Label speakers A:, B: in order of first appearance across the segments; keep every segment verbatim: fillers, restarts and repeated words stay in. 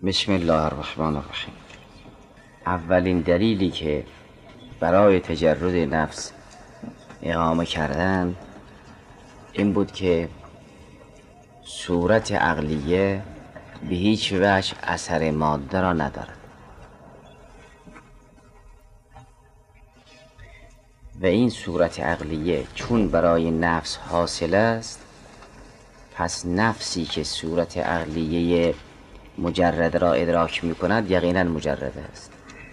A: بسم الله الرحمن الرحیم. اولین دلیلی که برای تجرد نفس اقامه کردن این بود که صورت عقلیه به هیچ وجه اثر ماده را ندارد و این صورت عقلیه چون برای نفس حاصل است، پس نفسی که صورت عقلیه مجرد را ادراک می کند یقینا مجرد است.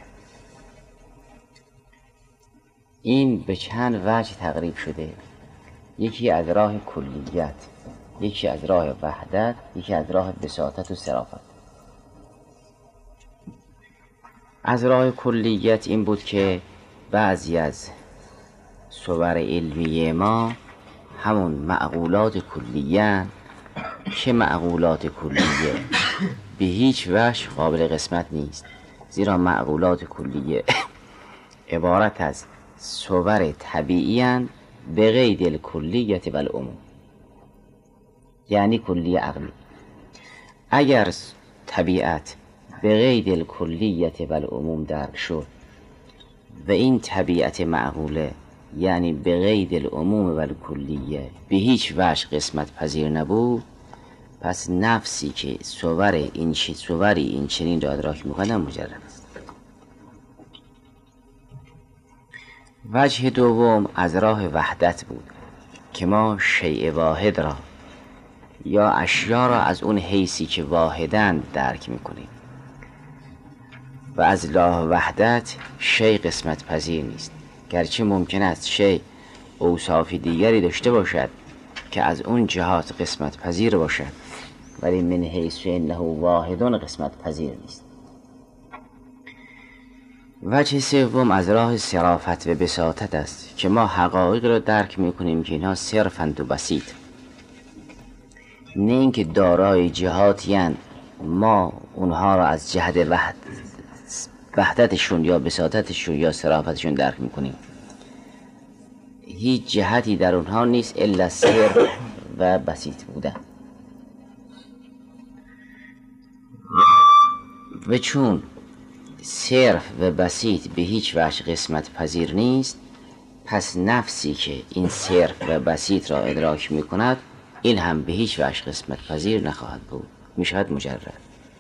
A: این به چند وجه تقریب شده، یکی از راه کلیت، یکی از راه وحدت، یکی از راه بساطت و صرافت. از راه کلیت این بود که بعضی از صور علمی ما همون معقولات کلیه که معقولات کلیه به هیچ وجه قابل قسمت نیست، زیرا معقولات کلیه عبارت از صور طبیعی اند به قید الکلیت و العموم، یعنی کلی عقلی. اگر طبیعت به قید الکلیت و العموم درک شد و این طبیعت معقوله یعنی به قید العموم و الکلیه به هیچ وجه قسمت پذیر نبود، پس نفسی که صور این چی صوری این چنین را ادراک می‌کند مجرد است. وجه دوم از راه وحدت بود که ما شیء واحد را یا اشیا را از اون حیثی که واحدن درک می‌کنیم و از راه وحدت شیء قسمت پذیر نیست، گرچه ممکن است شیء اوصاف دیگری داشته باشد که از اون جهات قسمت پذیر باشد، ولی من حیث انه واحد قسمت پذیر نیست. وجه سوم از راه صرافت و بساطت است که ما حقایق را درک میکنیم که اینها صرفند و بسیط، نه اینکه دارای جهاتی اند ما اونها را از جهت وحد وحدتشون یا بساطتشون یا صرافتشون درک میکنیم. هیچ جهتی در اونها نیست الا صرف و بسیط بودن. و چون صرف و بسیط به هیچ وجه قسمت پذیر نیست، پس نفسی که این صرف و بسیط را ادراک می کند این هم به هیچ وجه قسمت پذیر نخواهد بود، می شود مجرد.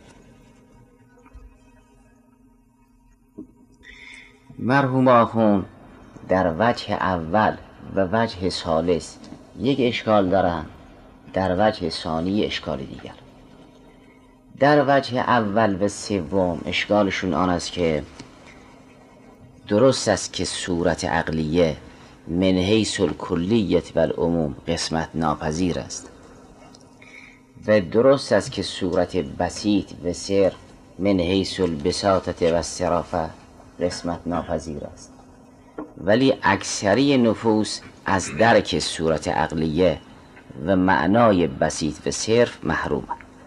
A: مرحوم آخوند در وجه اول و وجه ثالث یک اشکال دارند، در وجه ثانی اشکال دیگر. در وجه اول و سوم اشکالشون آن است که درست است که صورت عقلیه من حیث الکلیت و العموم قسمت ناپذیر است و درست است که صورت بسیط و صرف من حیث البساطت و الصرافه قسمت ناپذیر است، ولی اکثری نفوس از درک صورت عقلیه و معنای بسیط و صرف محروم.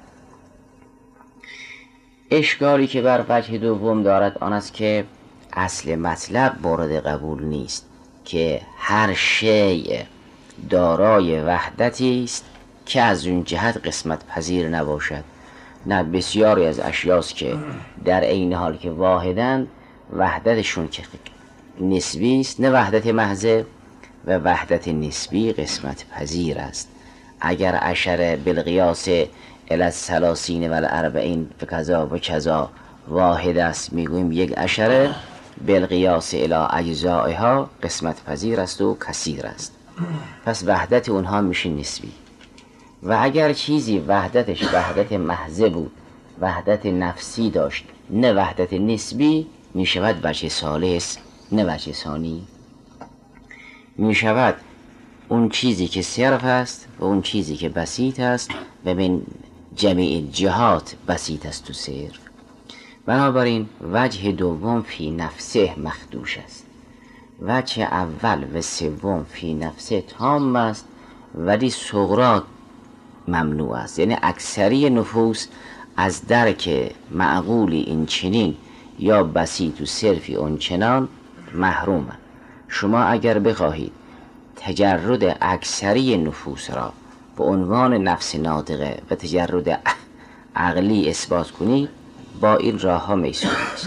A: اشکالی که بر وجه دوم دارد آن است که اصل مطلب مورد قبول نیست که هر شیء دارای وحدتی است که از اون جهت قسمت پذیر نباشد. نه، بسیاری از اشیاست که در عین حال که واحدن وحدتشون که نسبی است، نه وحدت محضه، و وحدت نسبی قسمت پذیر است. اگر عشره بالقیاس الی الثلاثین و الاربعین و کذا و کذا واحد است، میگوییم یک عشره بالقیاس الی اجزائها قسمت پذیر است و کثیر است، پس وحدت اونها میشه نسبی. و اگر چیزی وحدتش وحدت محضه بود، وحدت نفسی داشت، نه وحدت نسبی، میشود وجه ثالث نه وجه ثانی. میشود اون چیزی که صرف است و اون چیزی که بسیط است و من جمیع جهات بسیط است و صرف. بنابراین وجه دوم فی نفسه مخدوش است، وجه اول و سوم فی نفسه تام است، ولی صغرا ممنوع است. یعنی اکثری نفوس از درک معقولی این چنین یا بسیط و صرفی اون چنان محروم. شما اگر بخواهید تجرد اکثری نفوس را به عنوان نفس ناطقه و تجرد عقلی اثبات کنید، با این راه ها میسور است.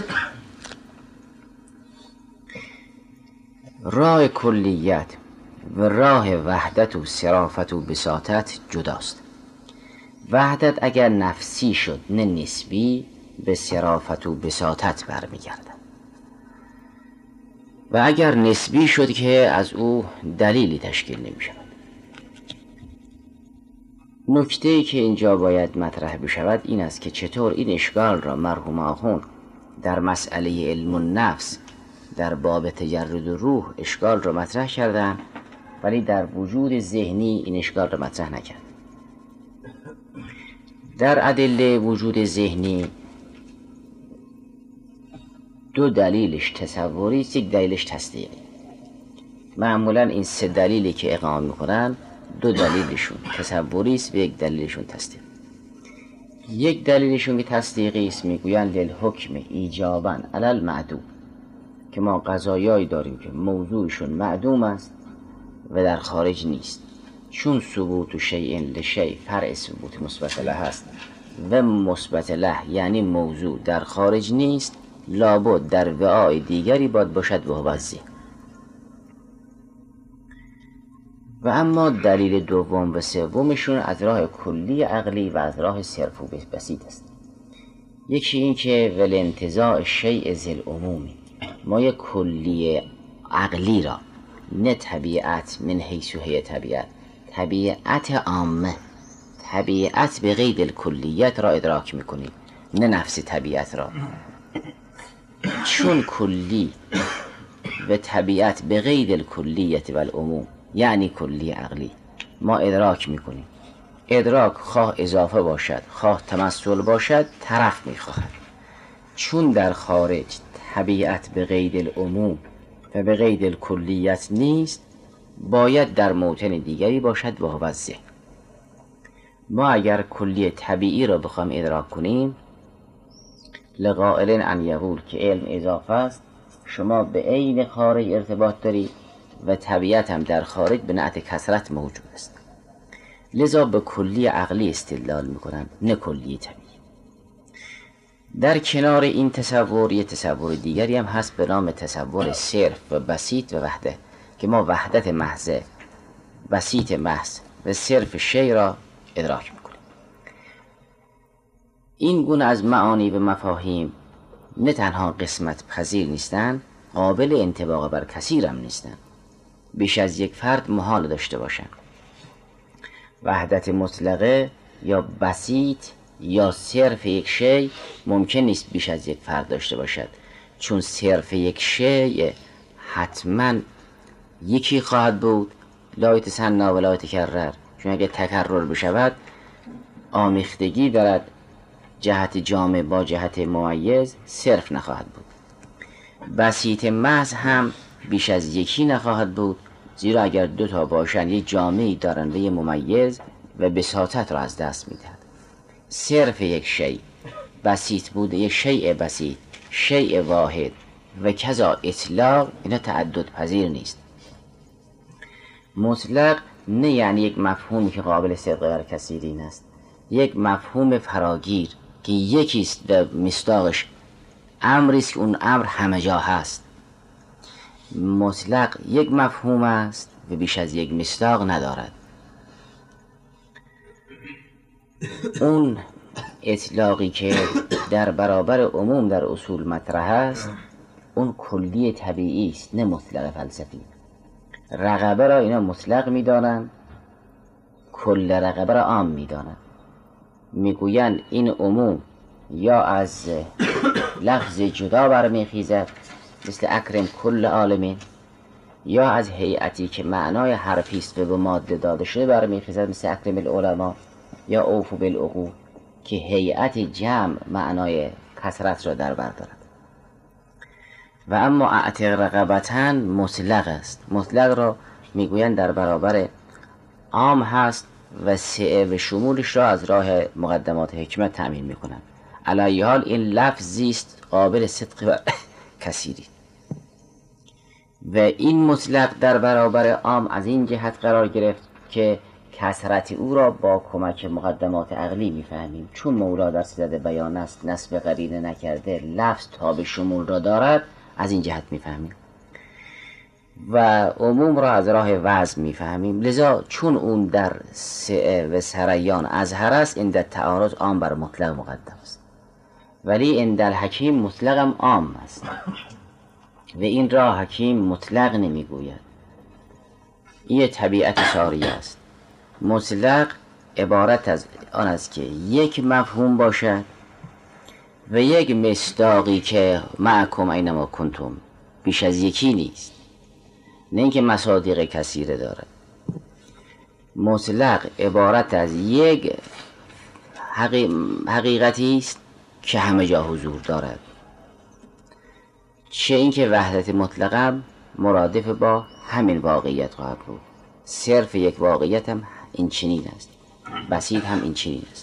A: راه کلیت و راه وحدت و صرافت و بساطت جداست. وحدت اگر نفسی شد نه نسبی، به صرافت و بساطت برمیگردد، و اگر نسبی شد که از او دلیلی تشکیل نمی شود. نکته‌ای که اینجا باید مطرح بشود این است که چطور این اشکال را مرحوم آخوند در مسئله علم النفس در باب تجرد روح اشکال را مطرح کردن، ولی در وجود ذهنی این اشکال را مطرح نکرد. در ادله وجود ذهنی دو دلیلش تصوری است، یک دلیلش تصدیقی. معمولا این سه دلیلی که اقامه میکنن دو دلیلشون تصوری است و یک دلیلشون تصدیقی. یک دلیلشون که تصدیقی است میگویند للحکم ایجابا علی المعدوم، که ما قضایایی داریم که موضوعشون معدوم است و در خارج نیست، چون ثبوت شیء لشیء فرع ثبوت مثبت له است و مثبت له یعنی موضوع در خارج نیست، لابد در وعای دیگری باید باشد و وضعی. و اما دلیل دوم و سومشون از راه کلی عقلی و از راه صرف و بسیط است. یکی این که ولانتزاع شیء ذی العمومی، ما یک کلی عقلی را نه طبیعت من حیث هی طبیعت، طبیعت عامه، طبیعت به قید الکلیت را ادراک میکنیم، نه نفس طبیعت را. چون کلی و طبیعت به قید الکلیت و العموم یعنی کلی عقلی ما ادراک میکنیم. ادراک خواه اضافه باشد خواه تمثل باشد طرف میخواهد. چون در خارج طبیعت به قید العموم و به قید الکلیت نیست، باید در موطن دیگری باشد و هو ذهن. ما اگر کلی طبیعی را بخوایم ادراک کنیم، لقائل ان یقول که علم اضافه است، شما به عین خارج ارتباط دارید و طبیعت هم در خارج به نعت کثرت موجود است. لذا به کلی عقلی استدلال میکنن نه کلی طبیعی. در کنار این تصور یه تصور دیگری هم هست به نام تصور صرف و بسیط و وحده، که ما وحدت محض، بسیط محض و صرف شی را ادراک میکنیم. این گونه از معانی و مفاهیم نه تنها قسمت پذیر نیستن، قابل انطباق بر کثیر هم نیستن. بیش از یک فرد محال داشته باشن. وحدت مطلقه یا بسیط یا صرف یک شی ممکن نیست بیش از یک فرد داشته باشد، چون صرف یک شی حتما یکی خواهد بود، لا یتثنی و لا یتکرر، چون اگه تکرر بشود آمیختگی دارد جهت جامع با جهت ممیز، صرف نخواهد بود. بسیط محض هم بیش از یکی نخواهد بود، زیرا اگر دو تا باشن یک جامعی دارن و یک ممیز و بساطت را از دست میدهد. صرف یک شی بسیط بود، یک شیء بسیط، شیء واحد و کذا اطلاق، اینا تعدد پذیر نیست. مطلق نه یعنی یک مفهومی که قابل صدق بر کثیرین است، یک مفهوم فراگیر که یکیست و مصداقش امری است که اون امر همه جا هست. مطلق یک مفهوم است و بیش از یک مصداق ندارد. اون اطلاقی که در برابر عموم در اصول مطرح است، اون کلی طبیعی است نه مطلق فلسفی. رقبه را اینا مطلق میدانند، کل رقبه را عام میدانند. میگویند این عموم یا از لفظ جدا برمیخیزد مثل اکرم کل عالمین، یا از هیئتی که معنای حرفی است و به ماده داده شده برمیخیزد مثل اکرم العلماء، یا اوفو بالعقول که هیئت جمع معنای کثرت را در بر دارد. و اما اعتق رقبتن مطلق است. مطلق را میگویند در برابر عام هست و سعه و شمولش را از راه مقدمات حکمت تأمین میکنند. علی حال این لفظی است قابل صدق و کثیری، و این مطلق در برابر عام از این جهت قرار گرفت که کثرت او را با کمک مقدمات عقلی میفهمیم. چون مولا در صدد بیان است، نسب قرینه نکرده، لفظ تاب شمول را دارد، از این جهت میفهمیم و عموم را از راه وضع میفهمیم. لذا چون اون در سعه و سریان اظهر است، این در تعارض عام بر مطلق مقدم است، ولی این در حکیم مطلقم عام است و این را حکیم مطلق نمیگوید. این طبیعت شاریه است. مطلق عبارت از آن است که یک مفهوم باشد و یک مصداقی که معکم اینما کنتم، بیش از یکی نیست، نه اینکه مصادیق کثیره دارد. مطلق عبارت از یک حقیقتی است که همه جا حضور دارد. چه اینکه وحدت مطلقم مرادف با همین واقعیت خواهد بود. صرف یک واقعیت هم این چنین است، بسیط هم این چنین است.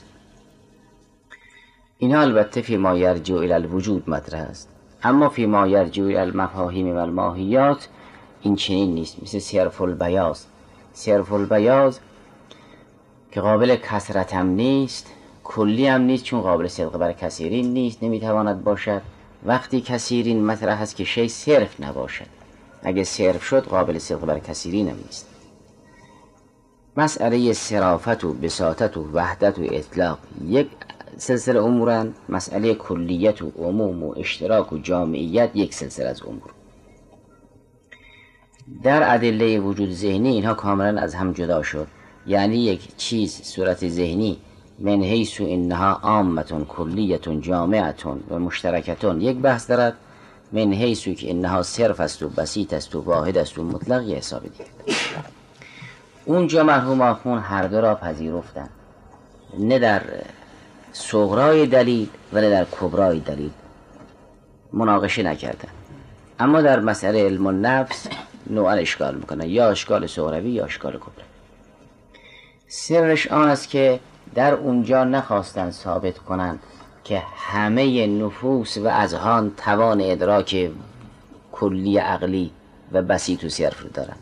A: اینها البته فی ما یرجع الی الوجود مطرح است، اما فی ما یرجع الی المفاهیم و الماهیات این چنین نیست. مثل صرف البیاض، صرف البیاض که قابل کثرت هم نیست، کلی هم نیست، چون قابل صدق بر کثیرین نیست، نمیتواند باشد. وقتی کثیرین مطرح است که شی صرف نباشد، اگه صرف شد قابل صدق بر کثیرین هم نیست. مسئله صرافت و بساطت و وحدت و اطلاق یک سلسله امورن، مسئله کلیت و عموم و اشتراک و جامعیت یک سلسله از امور. در ادله وجود ذهنی اینها کاملا از هم جدا شد. یعنی یک چیز صورت ذهنی من حیث انها عامتون کلیتون جامعتون و مشترکتون یک بحث دارد، من حیث که انها صرف است و بسیط است و واحد است و مطلق یه حساب دیگه. اونجا مرحوم آخوند هر دو را پذیرفتن، نه در صغرای دلیل و نه در کبرای دلیل مناقشه نکردن. اما در مسئله علم النفس نوعا اشکال میکنن، یا اشکال صغروی یا اشکال کبرا. سرش آن است که در اونجا نخواستن ثابت کنند که همه نفوس و اذهان توان ادراک کلی عقلی و بسیط و صرف رو دارن.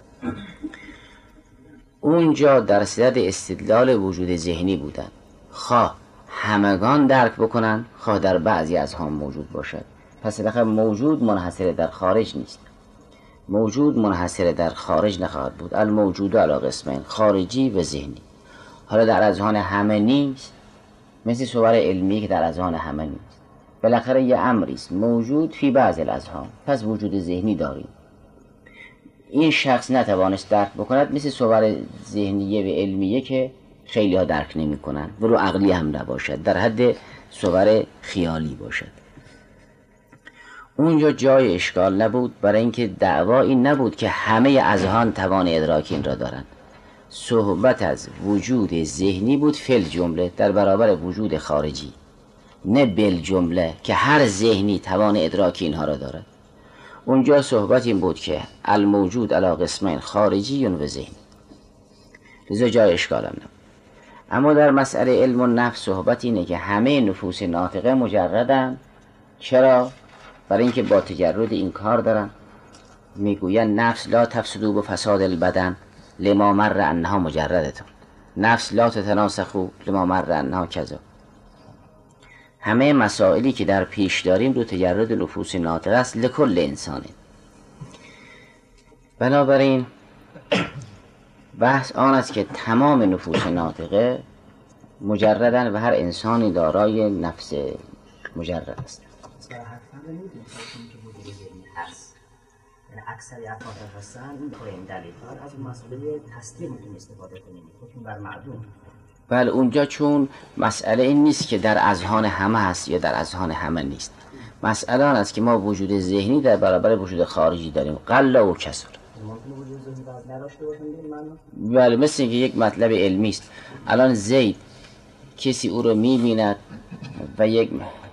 A: اونجا در صدد استدلال وجود ذهنی بودن، خواه همگان درک بکنن، خواه در بعضی اذهان موجود باشد. پس بالاخره موجود منحصر در خارج نیست، موجود منحصر در خارج نخواهد بود. الموجود علی قسمین، خارجی و ذهنی. حالا در اذهان همه نیست، مثل صور علمی که در اذهان همه نیست. بالاخره یه امری است موجود فی بعض الاذهان، پس وجود ذهنی داریم. این شخص نتوانست درک بکند، مثل صور ذهنیه و علمیه که خیلی ها درک نمی کنند، ولو عقلی هم نباشد، در حد صور خیالی باشد. اونجا جای اشکال نبود، برای اینکه دعوا این نبود که همه اذهان توان ادراک این را دارند. صحبت از وجود ذهنی بود فل جمله در برابر وجود خارجی، نه بل جمله که هر ذهنی توان ادراک اینها را دارد. اونجا صحبت این بود که الموجود علی قسمین، خارجی و ذهنی، لذا جای اشکال هم نبود. اما در مسئله علم و نفس صحبت اینه که همه نفوس ناطقه مجردن. چرا؟ برای اینکه با تجرد این کار دارن. میگوین نفس لا تفسدو به فساد البدن لما مر انها مجردتون، نفس لا تتناسخو لما مر انها کذا. همه مسائلی که در پیش داریم دو تجرد نفوس ناطقه است لکل انسانه. بنابراین بحث آن است که تمام نفوس ناطقه مجردن و هر انسانی دارای نفس مجرد است.
B: اکثر افراد هستن این بخواه این دلیل ها از مسئله تصدیق میتونی استفاده کنیم، حکم بر معدوم.
A: بله، اونجا چون مسئله این نیست که در اذهان همه هست یا در اذهان همه نیست. مسئله آن است که ما وجود ذهنی در برابر وجود خارجی داریم، قل و کسر.
B: ممکنه وجود ذهنی باز نداشته باشن به این معنی؟
A: بله، مثل اینکه یک مطلب علمی است. الان زید کسی او رو میبیند و یک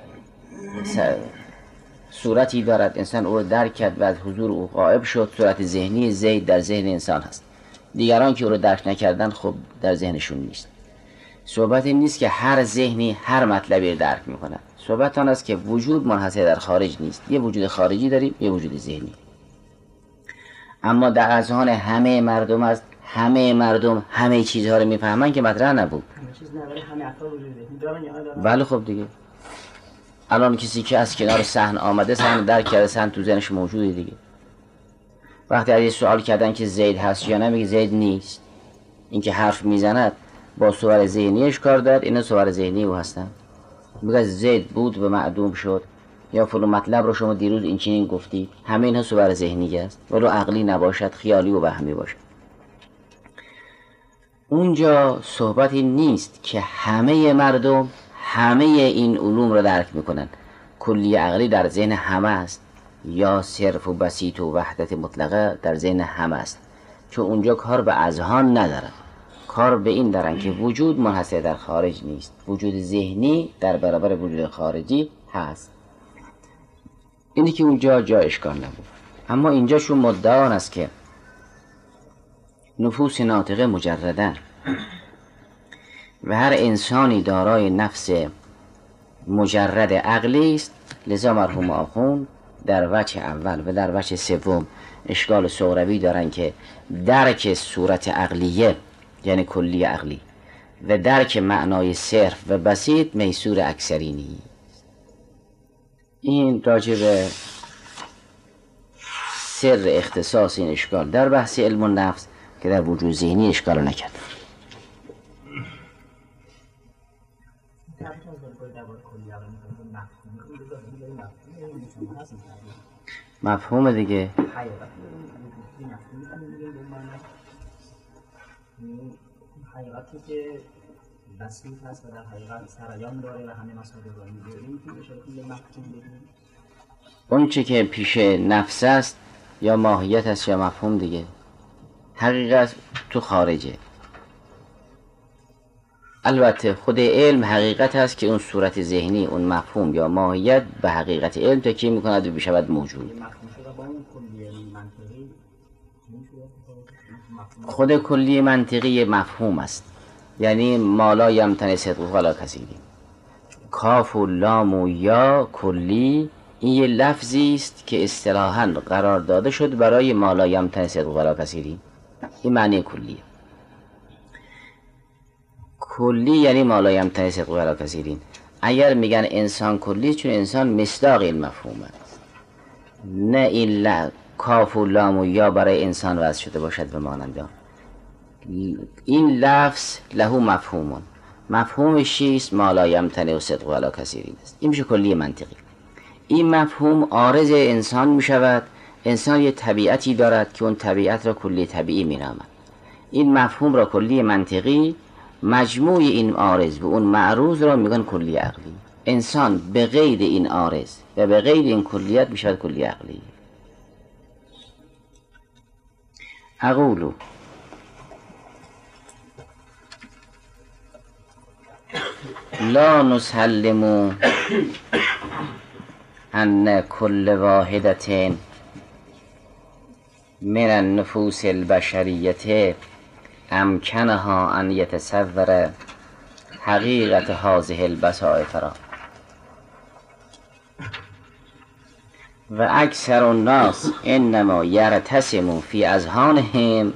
A: صورتی دارد، انسان او رو درک کرد و از حضور او غائب شد. صورت ذهنی زید در ذهن انسان هست، دیگران که او رو درک نکردن خب در ذهنشون نیست. صحبت این نیست که هر ذهنی هر مطلبی رو درک میکنه. صحبت آن است که وجود منحصر در خارج نیست، یه وجود خارجی داریم، یه وجود ذهنی. اما در اذهان همه مردم است همه مردم همه چیزها رو میفهمن که مطرح نبود.
B: همه چیز نه، ولی همه افراد وجوده دارن یا ندارن.
A: بله خب دیگه الان کسی که از کنار صحن آمده صحن درک کرده، صحن تو ذهنش موجوده دیگه. وقتی از یه سوال کردن که زید هست یا نه، میگه زید نیست. این که حرف میزند با صور ذهنیش کار دارد، اینا صور ذهنی او هستن. میگه زید بود و معدوم شد، یا فلان مطلب رو شما دیروز این چنین گفتی، همه اینها صور ذهنی است، ولو عقلی نباشد، خیالی و وهمی باشد. اونجا صحبتی نیست که همه مردم همه این علوم رو درک میکنن. کلی عقلی در ذهن همه است، یا صرف و بسیط و وحدت مطلقه در ذهن همه است، چون اونجا کار به اذهان ندارن، کار به این دارن که وجود منحصر در خارج نیست، وجود ذهنی در برابر وجود خارجی هست. اینی که اونجا جا اشکال نبود. اما اینجا شون مدعا است که نفوس ناطقه مجردن و هر انسانی دارای نفس مجرد عقلی است. لذا مرحوم آخوند در وجه اول و در وجه سوم اشکال سغروی دارن که درک صورت عقلیه یعنی کلی عقلی و درک معنای صرف و بسیط میسور اکثری نیست. این راجع به سر اختصاص این اشکال در بحث علم النفس که در وجود ذهنی اشکال نکرد. مفهوم دیگه
B: حقیقتی که بسیط هست و در حقیقت سرایان داره و همه مسائل رو میگه، این که بشه که مفهوم بدیم.
A: اون چه که پیش نفس است یا ماهیت است یا مفهوم دیگه، حقیقت تو خارجه. البته خود علم حقیقت هست که اون صورت ذهنی، اون مفهوم یا ماهیت به حقیقت علم تکیه میکند و بشود موجود. خود کلی منطقی مفهوم است، یعنی مالا یمتن صدق ولا کثیری. کاف و لام و یا کلی این یه لفظی است که اصطلاحاً قرار داده شد برای مالا یمتن صدق ولا کثیری. این معنی کلیه. کلی یعنی مالا یمتن صدق ولا کثیرین. اگر میگن انسان کلی، چون انسان مصداق این مفهومه، نه این ل... کاف و لام و یا برای انسان وضع شده باشد به مانند آن. این لفظ له مفهومون، مفهومش چیست؟ مالا یمتن و صدق ولا کثیرین است. این میشه کلی منطقی. این مفهوم عارض انسان میشود. انسان یه طبیعتی دارد که اون طبیعت را کلی طبیعی مینامد. این مفهوم را کلی منطقی، مجموع این عارض و اون معروض را میگن کلی عقلی. انسان به غیر این عارض و به غیر این کلیت میشود کلی عقلی. اقولو لا نسلمو ان کل واحدت من النفوس البشریت امکنها ان یتصور حقیقت هذه البصائر را و اکثر الناس انما یرتسموا فی اذهانهم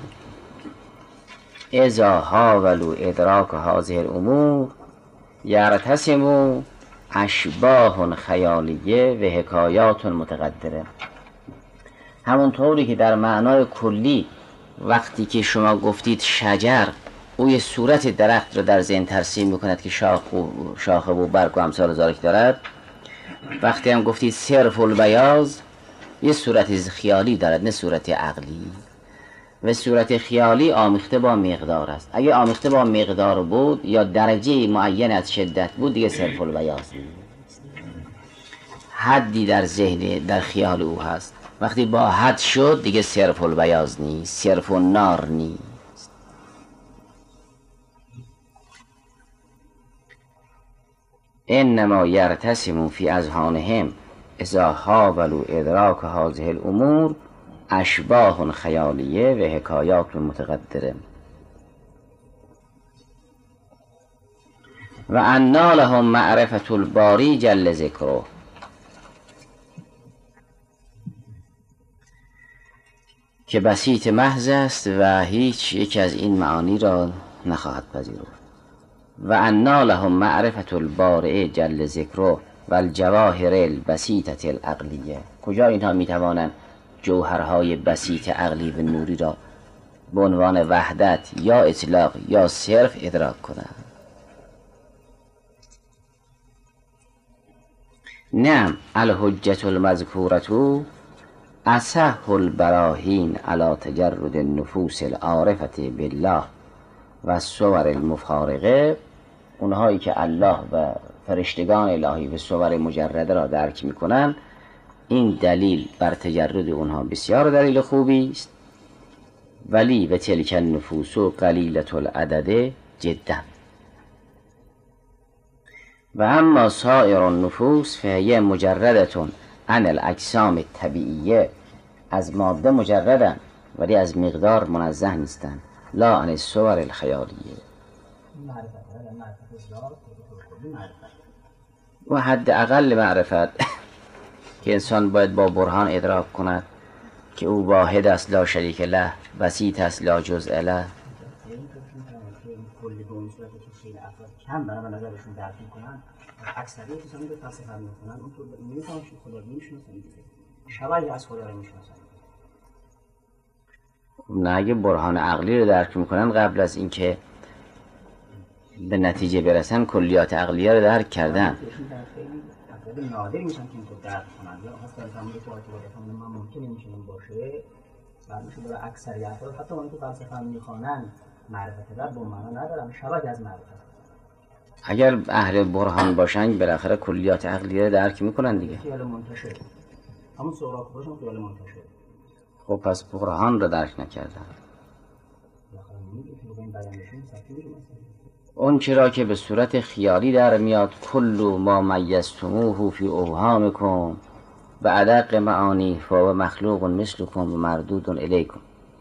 A: اذا حاولوا ادراک هذه الامور یرتسموا اشباح خیالیه و حکایات متقدره. همونطوری که در معنای کلی وقتی که شما گفتید شجر، او یه صورت درخت رو در ذهن ترسیم میکند که شاخ و شاخه و برگ و امثال ذالک دارد. وقتی هم گفتید صرف البیاض، یه صورت خیالی دارد نه صورت عقلی، و صورت خیالی آمیخته با مقدار است. اگه آمیخته با مقدار بود یا درجه معین از شدت بود دیگه صرف البیاض نیست، حدی در ذهن در خیال او هست. وقتی با حد شد دیگه صرف البیاض نیست، صرف النار نیست. انما یرتسموا فی اذهانهم اذا حاولوا ادراک هذه الامور اشباح خیالیه و حکایات متقدره و انا لهم معرفت الباری جل ذکره. که بسیط محض است و هیچ یک از این معانی را نخواهد پذیرفت. و انا لهم معرفت البارئ جل ذکره و الجواهر البسیطه العقلیه. کجا اینها میتوانند جوهرهای بسیط عقلی و نوری را به عنوان وحدت یا اطلاق یا صرف ادراک کنند؟ نعم الحجة المذکورة اصح البراهین علی تجرد النفوس العارفة بالله و الصور المفارقه. اونهایی که الله و فرشتگان الهی و صور مجرده را درک میکنن، این دلیل بر تجرد اونها بسیار دلیل خوبی است. ولی و تلک النفوس قلیلة العدد جدا و اما سایر النفوس فهی مجردة عن الاجسام الطبیعیه. از ماده مجردن ولی از مقدار منزه نیستن. لا عن الصور الخیالیه. و حد اقل معرفت که انسان باید با برهان ادراک کند که او واحد است لا شریک له، بسیط است لا جزء له.
B: کلی به اون صورت که خیلی افراد کم برای نظرشون درک میکنن، اکثریت کسانی که فلسفه میکنن اونطور نمیتونن خدا رو میشناسن، شبیه از خدا رو میشناسن.
A: نه اگه برهان عقلی رو درک میکنن قبل از اینکه به نتیجه برسن کلیات عقلیه رو درک کردن.
B: خیلی نادر میشن که اینطور درک کنن، یا اصلا تمامی تو آتیبادت هم من ممکنه میشونم باشه و میشه برای اکثریت افراد حتی اون که فلسفه میخوانن معرفت در با معنا ندارن، شبیه از معرفت.
A: اگر اهل برهان باشن بالاخره کلیات عقلیه رو درک میکنن دیگه.
B: خیال منتشر، همون سوراخ باشن خیال منتشر.
A: خب پس برهان رو درک نکردن. اون چرا که به صورت خیالی در میاد کل ما میزتموه فی اوهامکم و ادق معانی فهو مخلوق مثلکم و مردود الیکم.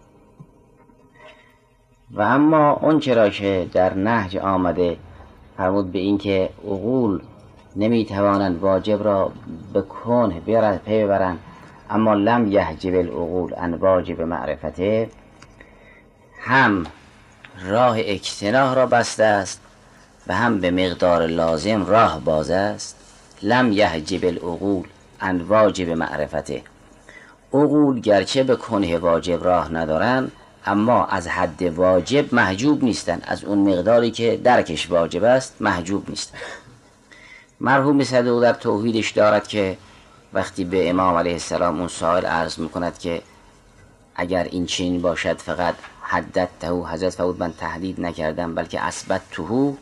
A: و اما اون چرا که در نهج آمده فرمود به این که عقول نمیتوانند واجب را به کنه پی ببرند، اما لم یحجب العقول عن واجب معرفته، هم راه اجتناح را بسته است و هم به مقدار لازم راه باز است. لم یحجب العقول عن واجب معرفته. عقول گرچه به کنه واجب راه ندارن اما از حد واجب محجوب نیستن، از اون مقداری که درکش واجب است محجوب نیستن. مرحوم صدوق در توحیدش دارد که وقتی به امام علیه السلام اون سوال عرض میکند که اگر این چنین باشد فقط حددته، حضرت فرمود من تحدید نکردم بلکه اثبتته.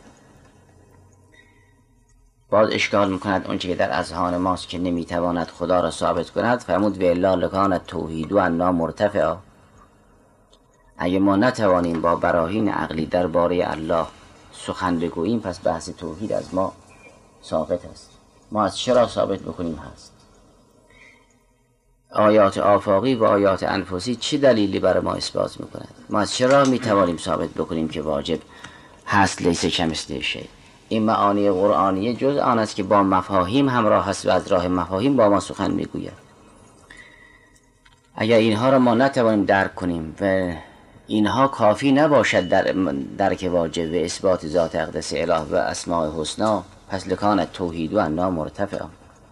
A: باز اشکال میکند اون چه که در اذهان ماست که نمیتواند خدا را ثابت کند. فرمود و الا لکان التوحید عنا مرتفعا. اگه ما نتوانیم با براهین عقلی درباره الله سخن بگوییم پس بحث توحید از ما ثابت است. ما از چرا ثابت بکنیم هست؟ آیات آفاقی و آیات انفسی چه دلیلی برای ما اثبات میکنند؟ ما از چرا میتوانیم ثابت بکنیم که واجب هست لیس کمثله شیء؟ این معانی قرآنیه جز آن است که با مفاهیم همراه هست و از راه مفاهیم با ما سخن میگوید. اگر اینها را ما نتوانیم درک کنیم و اینها کافی نباشد در درک واجب و اثبات ذات اقدس اله و اسماء حسنا، پس لکان التوحید عنا مرتفعا.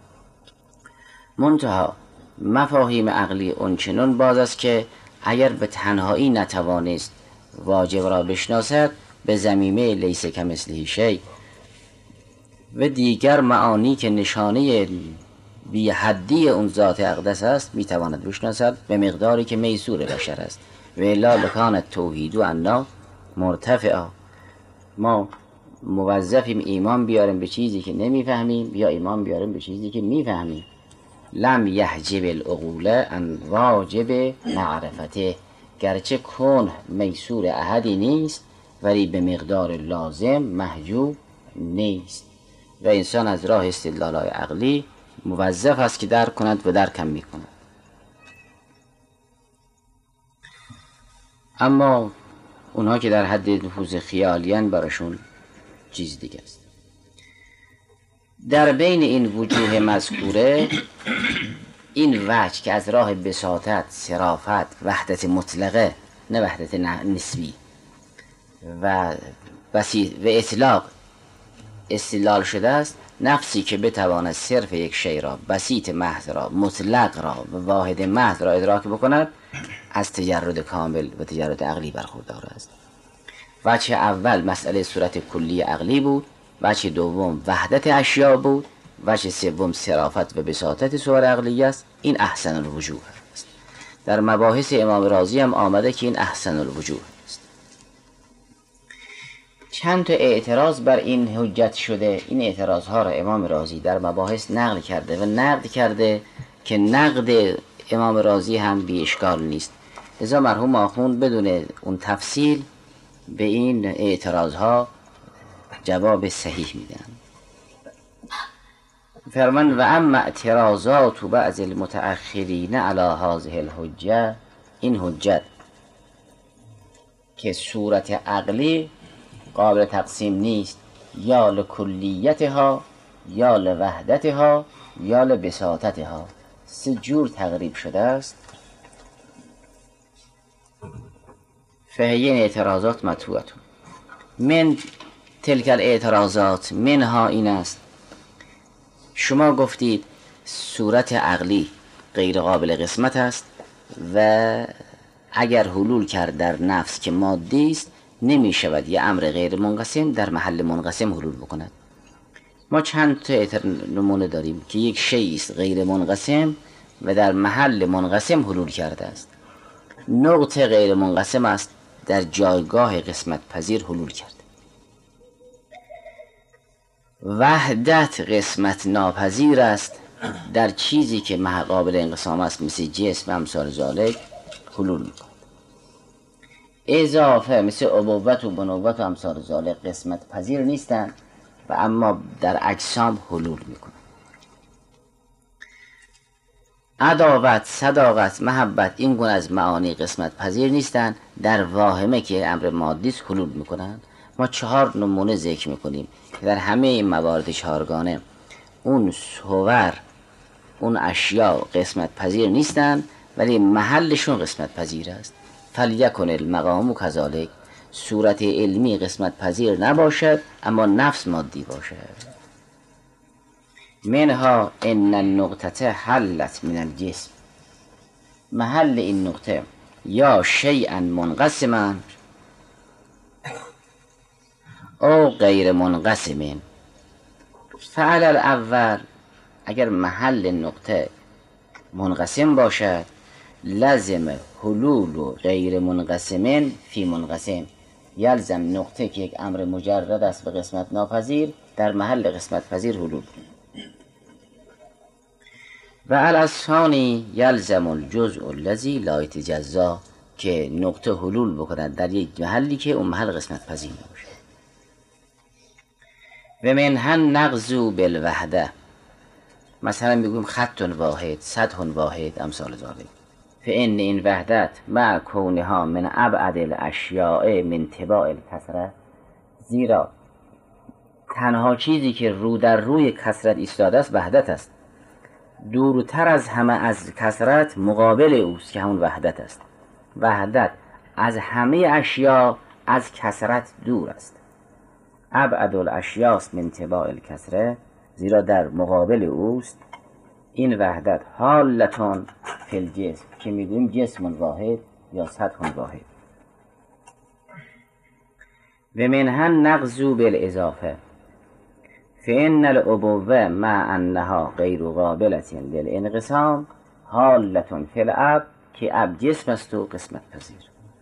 A: منتها مفاهیم عقلی اونچنان باز است که اگر به تنهایی نتوانست واجب را بشناسد به ضمیمه لیس کمثله شیء و دیگر معانی که نشانه بی حدی اون ذات اقدس است میتواند بشناسد به مقداری که میسور بشر است. و الا لکان التوحید عنا مرتفعا. ما موظفیم ایمان بیاریم به چیزی که نمیفهمیم یا ایمان بیاریم به چیزی که میفهمیم. لم یحجب العقول عن واجب معرفته. گرچه کن میسور احدی نیست ولی به مقدار لازم محجوب نیست و انسان از راه استدلال‌های عقلی موظف است که درک کند و درک هم میکند. اما اونها که در حد نفوذ خیالیان براشون چیز دیگه است. در بین این وجوه مذکوره این وجه که از راه بساطت، صرافت، وحدت مطلقه نه وحدت نسبی و بسی و اطلاق استدلال شده است، نفسی که بتواند صرف یک شی را، بسیط محض را، مطلق را و واحد محض را ادراک بکند، از تجرد کامل و تجرد عقلی برخوردار است. وجه اول مسئله صورت کلی عقلی بود، وجه دوم وحدت اشیاء بود، وجه سوم صرافت و بساطت صور عقلی است. این احسن الوجوه است. در مباحث امام رازی هم آمده که این احسن الوجوه است. چند تا اعتراض بر این حجت شده. این اعتراض ها را امام رازی در مباحث نقل کرده و نقد کرده که نقد امام رازی هم بی اشکال نیست. لذا مرحوم آخوند بدون اون تفصیل به این اعتراض ها جواب صحیح میدن. فرمان و اما اعتراضات بعض المتأخرین علی هذه الحجه، این حجت که صورت عقلی قابل تقسیم نیست، یا لکلیتها یا لوحدتها یا لبساطتها، سه جور تقریب شده است. فهی اعتراضات مطروحه. من تلک الاعتراضات منها این است: شما گفتید صورت عقلی غیر قابل قسمت است و اگر حلول کرد در نفس که مادی است، نمی شود یه امر غیر منقسم در محل منقسم حلول بکند. ما چند تا نمونه داریم که یک شیء است غیر منقسم و در محل منقسم حلول کرده است. نقطه غیر منقسم است، در جایگاه قسمت پذیر حلول کرده. وحدت قسمت ناپذیر است، در چیزی که قابل انقسام است مثل جسم و امثال ذالک حلول میکند. اضافه مثل ابوت و بنوت و امثال ذالک قسمت پذیر نیستند و اما در اجسام حلول میکنند. عداوت، صداقت، محبت این گونه از معانی قسمت پذیر نیستند، در واهمه که امر مادی است حلول میکنند. ما چهار نمونه ذکر میکنیم که در همه این موارد چهارگانه اون صور، اون اشیاء قسمت پذیر نیستند ولی محلشون قسمت پذیر است. فلیکن المقام کذالک، صورت علمی قسمت پذیر نباشد اما نفس مادی باشد. منها ان النقطه حلت من الجسم، محل این نقطه یا شیئا منقسما او غیر منقسم. فعل الاول، اگر محل نقطه منقسم باشد لازم حلول و غیر منقسم فی منقسم، یلزم نقطه که یک امر مجرد است به قسمت ناپذیر در محل قسمت پذیر حلول. و الاسانی یلزم الجزء الذی لا یتجزا، که نقطه حلول بکند در یک محلی که اون محل قسمت پذیر نباشه. و منها نغزو بالوحده، مثلا میگویم خط واحد، سطح واحد، امثال ذالک. فان این وحدت مع کونها من ابعد الاشیاء من تباع الکثرة، زیرا تنها چیزی که رو در روی کثرت ایستاده است وحدت است، دورتر از همه از کثرت مقابل اوست که همون وحدت است. وحدت از همه اشیاء از کثرت دور است. ابعد الاشیاء من تباع الکثرة، زیرا در مقابل اوست. این وحدت حالتون فی الجسم، که میگویم جسم واحد یا سطح واحد. و منها نغزو بالاضافه، فإن الأبوة مع أنها غیر قابلة للانقسام حالة فی الأب، که اب جسم است و قسمت پذیر.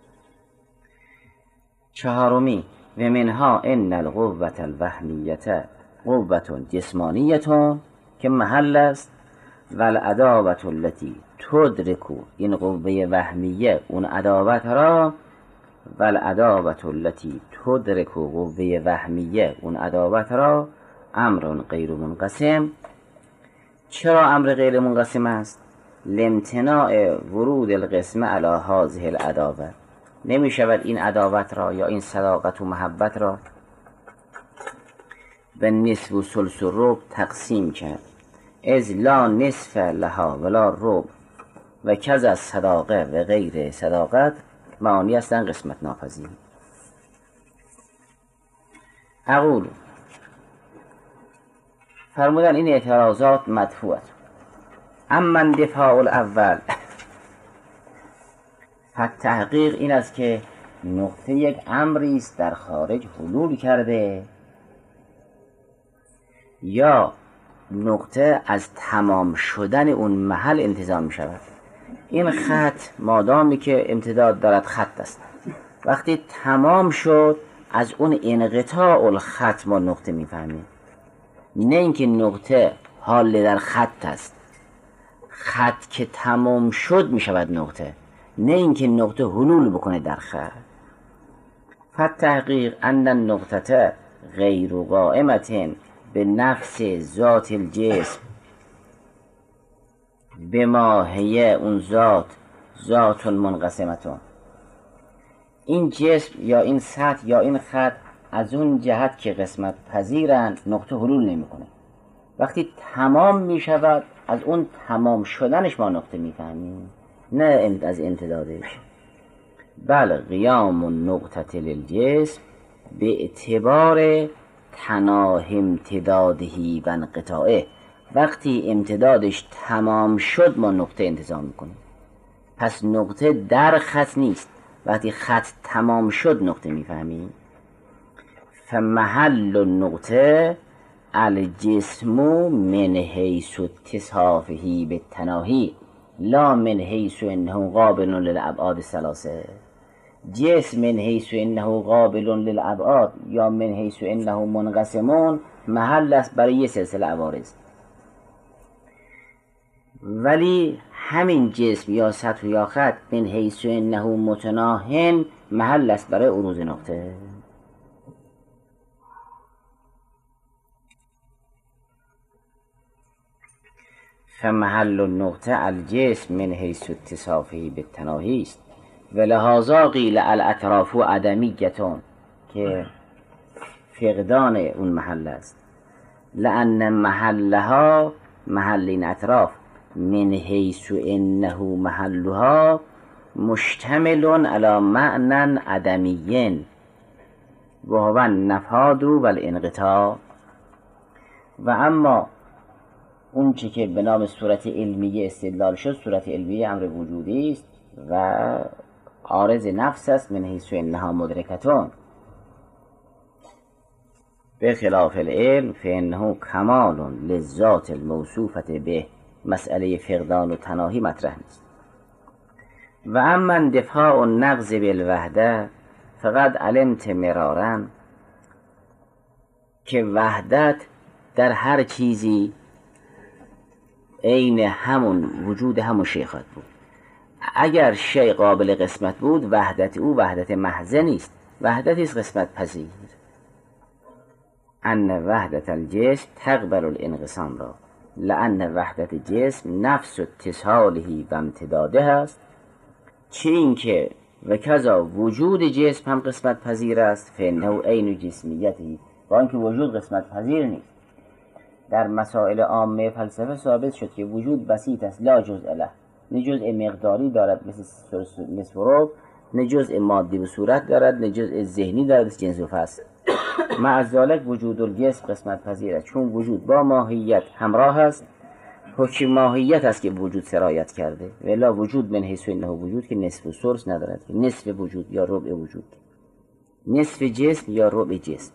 A: چهارمی، و منها ان القوة الوهمیة قوة جسمانیة، که محل است. و العداوة التي تدرک، این قوه وهمیه اون عداوت را، و العداوة التي تدرک قوه وهمیه اون عداوت را امر غیر منقسم. چرا امر غیر منقسم است؟ لامتناع ورود القسم علی هذه العداوه، نمی شود این عداوت را یا این صداقت و محبت را به نصف و ثلث و ربع تقسیم کرد. از لا نصف لها ولا ربع و کز از صداقه و غیر صداقت معانی هستن قسمت ناپذیر. اقول فرمودن این اعتراضات مدفوعه. اما دفاع الاول تحقیق این است که نقطه یک امری است در خارج حلول کرده یا نقطه از تمام شدن اون محل انتظام می شود. این خط مادامی که امتداد دارد خط است، وقتی تمام شد از اون انقطاع الخط ما نقطه می فهمیم، نه اینکه نقطه حال در خط است، خط که تمام شد می شود نقطه، نه اینکه نقطه حلول بکنه در خط. فتحقیق ان النقطه غیر قائمت به نفس ذات الجسم به ماهیه اون ذات ذات منقسمتون. این جسم یا این سطح یا این خط از اون جهت که قسمت پذیرند نقطه حلول نمیکنه. وقتی تمام می شود از اون تمام شدنش ما نقطه میفهمیم، نه از امتدادش. بل قیام النقطه للجسم به اعتبار تناه امتدادهی و انقطاعه. وقتی امتدادش تمام شد ما نقطه انتظام میکنیم. پس نقطه در خط نیست، وقتی خط تمام شد نقطه میفهمیم. فمحل النقطه الجسم من حیث اتصافه بالتناهی لا من حیث انه قابل للابعاد الثلاثه. جسم من حیث انه قابل للابعاد یا من حیث انه منقسمون محل است برای یه سلسله عوارض، ولی همین جسم یا سطح یا خط من حیث انه متناهن محل است برای عروض نقطه. فمحل النقطه الجسم من حیث اتصافه بالتناهی است و لحاظا قیل الاطراف عدمیتون که فقدان اون محل است. لأن محلها محل این اطراف من حیث انه محلها مشتمل على معنى عدمی و هو النفاد و الانقطاع. و اما اون چی که به نام صورت علمیه استدلال شد صورت علمیه امر وجودی است و عارض نفس است من حیث انها مدرکتون به خلاف العلم فانه کمال للذات الموصوفه به. مسئله فقدان و تناهی مطرح نیست. و اما دفاع النقض بالوحده فقط علمت مرارا که وحدت در هر چیزی عین همون وجود همون شیء خواهد بود. اگر شیء قابل قسمت بود وحدت او وحدت محض نیست، وحدتی است قسمت پذیر. ان وحدت الجسم تقبل الانقسام را لان وحدت جسم نفس اتصاله و امتداده است. چه این که و کذا وجود جسم هم قسمت پذیر است فانه عین جسمیتی، با اینکه وجود قسمت پذیر نیست. در مسائل عامه فلسفه ثابت شد که وجود بسیط است لا جزء له، نه جزء مقداری دارد مثل نصف و ربع، نه جزء مادی و صورت دارد، نه جزء ذهنی دارد مثل جنس و فصل. مع ذلک وجود الجسم قسمت پذیر است چون وجود با ماهیت همراه است. حکم ماهیت است که وجود سرایت کرده، ولی وجود من حیث انه وجود که نصف و ثلث ندارد، که نصف وجود یا ربع وجود، نصف جسم یا ربع جسم.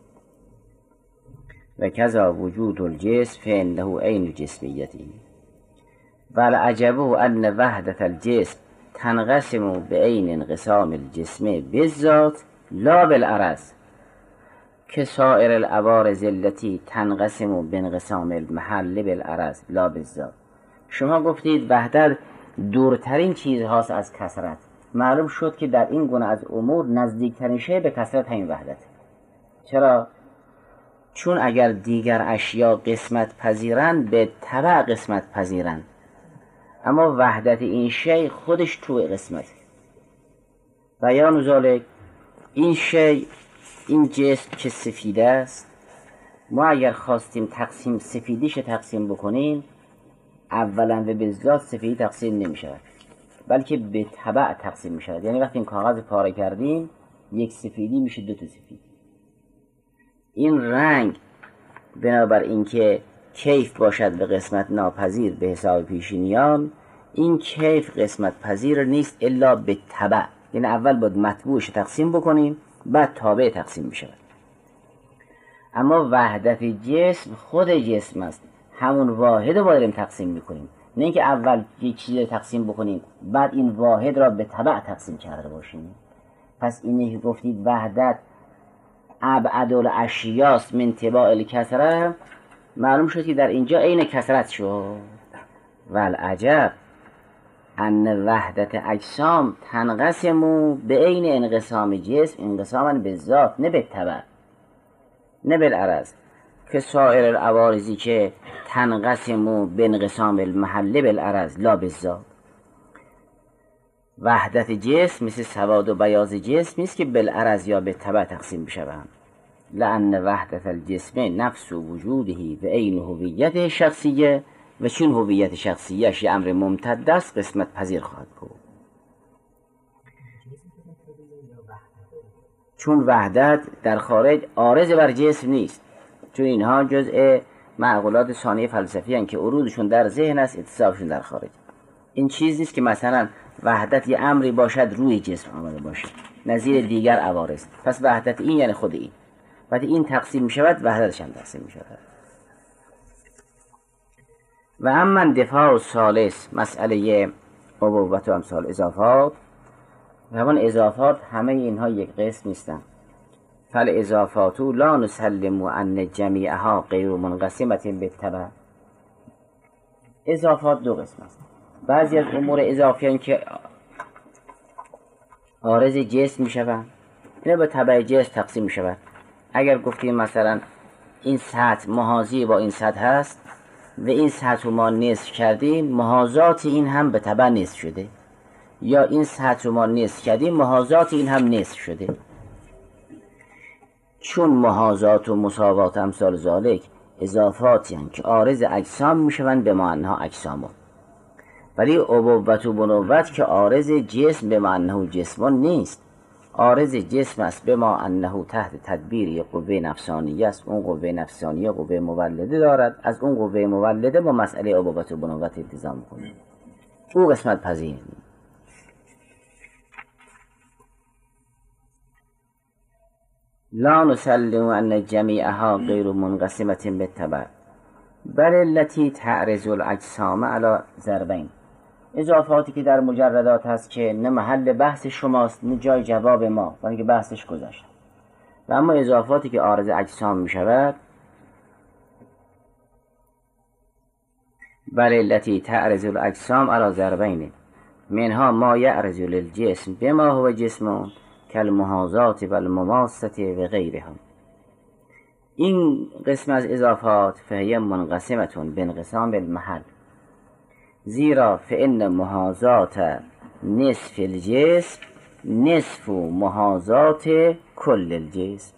A: و کذا وجود الجسم فانه عین جسمیتی. والعجب ان وحدت الجسم تنقسم بعین انقسام الجسم بالذات لا بالعرض که سایر العوارض التي تنقسم بانقسام المحل بالعرض لا بالذات. شما گفتید وحدت دورترین چیز هاست از کثرت. معلوم شد که در این گونه از امور نزدیکترین شی به کثرت همین وحدت. چرا؟ چون اگر دیگر اشیا قسمت پذیرند به تبع قسمت پذیرند، اما وحدت این شی خودش تو قسمت. بیان ذالک این شی این جسم که سفید است ما اگر خواستیم تقسیم سفیدیش تقسیم بکنیم، اولا و به ذات سفیدی تقسیم نمی شود، بلکه به تبع تقسیم می شود. یعنی وقتی این کاغذ پاره کردیم، یک سفیدی میشه دو تا سفید. این رنگ بنابر اینکه کیف باشد به قسمت ناپذیر به حساب پیشینیان، این کیف قسمت پذیر نیست الا به تبع. یعنی اول باید مطبوعش تقسیم بکنیم، بعد تابع تقسیم می شود. اما وحدت جسم خود جسم است، همون واحد رو باید تقسیم میکنیم، نه اینکه اول یک چیز تقسیم بکنیم بعد این واحد را به تبع تقسیم کرده باشیم. پس اینه که گفتید وحدت ابعد الاشیاست من تباع الکثرة، معلوم شد که در اینجا عین کثرت شد. والعجب ان وحدت اجسام تنقسم به عین انقسام جسم انقساما به ذات، نه به تبع، نه بالعرض که سایر العوارضی که تنقسم به انقسام المحل بالعرض لا بالذات. وحدت جسم مثل سواد و بیاض جسم نیست که بالعرض یا به تبع تقسیم بشوند. لأن وحدت الجسم نفس وجوده و عین هویت شخصیه، و چون هویت شخصیهش یه امر ممتد است قسمت پذیر خواهد بود. چون وحدت در خارج عارض بر جسم نیست، چون اینها جزء معقولات ثانیه فلسفی هستند که عروضشون در ذهن است، اتصابشون در خارج. این چیز نیست که مثلا وحدت یه امری باشد روی جسم آمده باشه نظیر دیگر عوارض. پس وحدت این یعنی خود این، وقتی این تقسیم می شود وحدتش هم تقسیم می شود. و اما دفاع ثالث مسئله ابوت و امثال اضافات، و همون اضافات همه اینها یک قسم نیستن. فل اضافاتو لا نسلم ان جمیعها غیر منقسمت بالتبع. اضافات دو قسم است. بعضی از امور اضافی که عارض جسم می شوند، اینا به تبع جسم تقسیم می شود. اگر گفتیم مثلا این سطح محاذی با این سطح هست و این سطح رو ما نصف کردیم، محاذات این هم به تبع نصف شده، یا این سطح رو ما نصف کردیم محاذات این هم نصف شده. چون محاذات و مساوات امثال ذالک اضافاتی هستند که عارض اجسام می شوند به معناها اجسامو، ولی ابوت و بنوت که عارض جسم به معناها جسمان نیست، عارض جسم است به ما انه تحت تدبیر قوه نفسانیه است. اون قوه نفسانیه قوه مولده دارد، از اون قوه مولده با مسئله ابوت و بنوت التزام کنیم، او قسمت پذیر. لا نسلم ان جمیعها غیر منقسمت بالتبع بل التي تعرض الاجسام علی ضربین. اضافاتی که در مجردات هست که نه محل بحث شماست نه جای جواب ما، بلکه بحثش گذشت. و اما اضافاتی که عارض اجسام می شود، بل التي تعرض الاجسام علی ضربین منها ما یعرض للجسم بما هو جسم کالمحاذات و المماسة و غیرها. این قسم از اضافات فهی منقسمتون به انقسام المحل، زیرا فإن محاذات نصف الجسم نصف محاذات کل الجسم.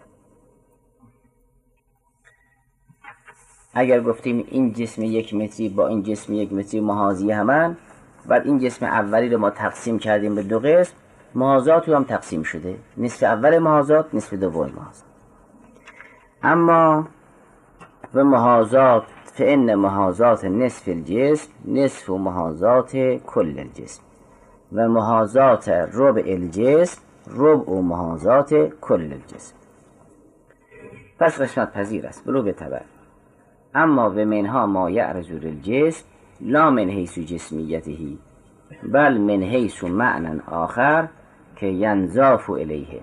A: اگر گفتیم این جسم یک متری با این جسم یک متری محاذی همان، بعد این جسم اولی رو ما تقسیم کردیم به دو قسم، محاذات هم تقسیم شده، نصف اول محاذات نصف دوم محاذات. اما و محاذات فإن محاذات نصف الجسم نصف محاذات کل الجسم و محاذات ربع الجسم ربع محاذات کل الجسم. پس قسمت پذیر است بلو به تبع. اما و منها ما یعرض للجسم لا من حیث جسمیته بل من حیث معنی آخر که ینضاف الیه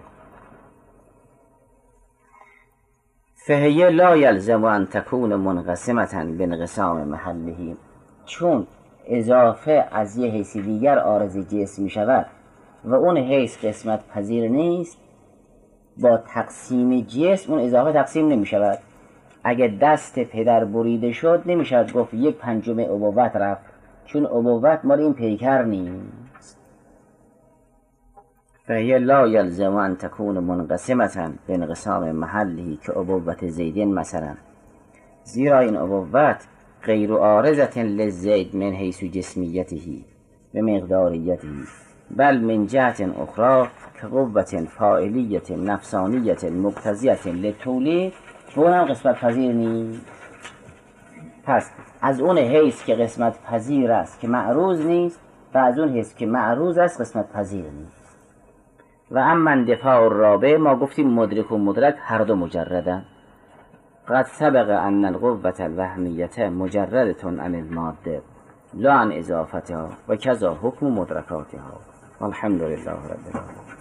A: فهیه لا یلزم ان تکون منقسمتا بانقسام محله. چون اضافه از یه حیث دیگر عارض جسم می شود و اون حیث قسمت پذیر نیست، با تقسیم جسم اون اضافه تقسیم نمی شود. اگه دست پدر بریده شد نمی شود گفت یک پنجم ابوت رفت، چون ابوت مال این پیکر نیست. فهي لا يلزم ان تكون منقسمة به انقسام محله که ابوت زیدین مثلا، زیرا این ابوت غیر عارضة للزید من حیث جسمیته و مقداریته، بل من جهت اخرى که قوة فاعلیة نفسانیة مقتضیة للتولید، و اونم قسمت پذیر نیست. پس از اون حیث که قسمت پذیر است که معروض نیست، و از اون حیث که معروض است قسمت پذیر نیست. و اما اندفاع الرابع، ما گفتیم مدرک و مدرک هر دو مجردن. قد سبق ان القوة الوهمیة مجردة عن الماده لا عن اضافتها و کذا حکم مدرکاتها. والحمد لله رب العالمین.